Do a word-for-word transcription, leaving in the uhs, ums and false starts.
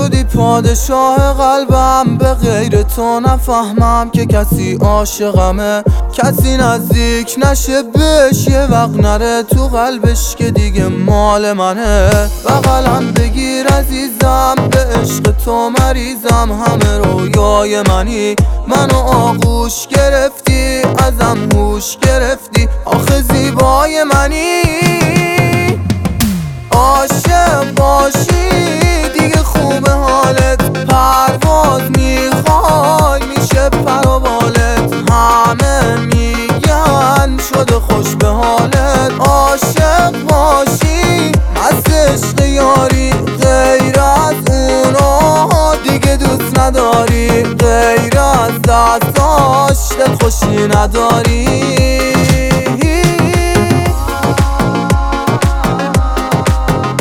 شدی پادشاه قلبم، به غیر تو نفهمم که کسی عاشقمه. کسی نزدیک نشه بهش، یه وقت نره تو قلبش که دیگه مال منه. بغلم بگیر عزیزم، به عشق تو مریضم، همه رویای منی، منو آغوش گرفتی، ازم هوش گرفتی، آخه زیبای منی. عاشق باشی دیگه خوبه حالت، پرواز میخوای میشه پر و بالت، همه میگن شده خوش به حالت. عاشق باشی مست عشق یاری، غیر از اونو دیگه دوست نداری، غیر از دستاش دل خوشی نداری.